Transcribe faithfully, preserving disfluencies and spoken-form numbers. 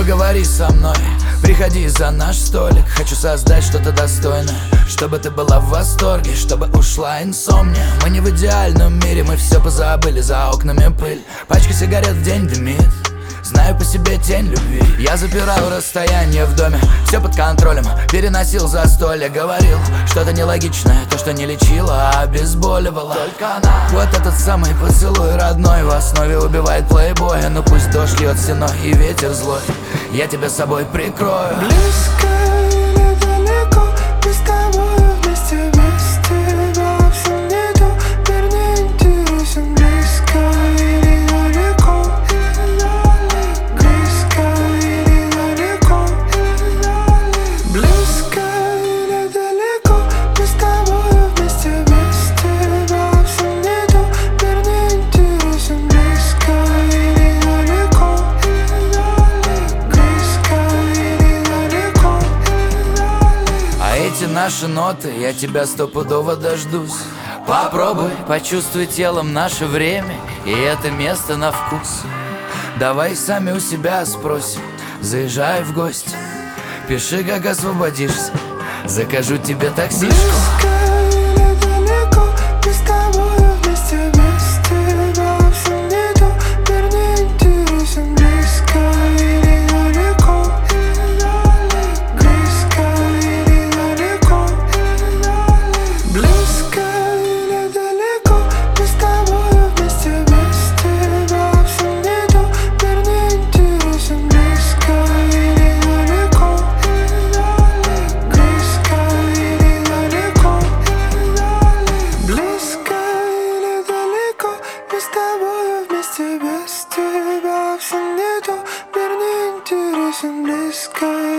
Поговори со мной, приходи за наш столик. Хочу создать что-то достойное, чтобы ты была в восторге, чтобы ушла инсомния. Мы не в идеальном мире, мы все позабыли, за окнами пыль. Пачка сигарет в день дымит, знаю по себе тень любви. Я запирал расстояние в доме, все под контролем, переносил застолье. Говорил что-то нелогичное, то, что не лечило, а обезболивало. Только она, вот этот самый поцелуй родной, в основе убивает плейбоя. Ну пусть дождь льет стеной и ветер злой, я тебя с собой прикрою. Близко или далеко, мы с тобой вместе, без тебя все не то, мир не интересен. Близко или далеко, близко или далеко, близко или далеко, мы с тобой вместе, без тебя все не то, мир не интересен. Близко или далеко, близко или далеко. А эти наши ноты, я тебя стопудово дождусь. Попробуй, почувствуй телом наше время и это место на вкус. Давай сами у себя спросим, заезжай в гости, пиши, как освободишься, закажу тебе таксишку. Близко или далеко, мы с тобой вместе, без тебя все не то, мир не интересен. Близко или далеко, близко или далеко, близко или далеко, мы с тобой вместе, без тебя все не то, мир не интересен. Близко или далеко, близко или далеко, близко или далеко, мы с тобой вместе, без тебя все не то, мир не интересен. Близко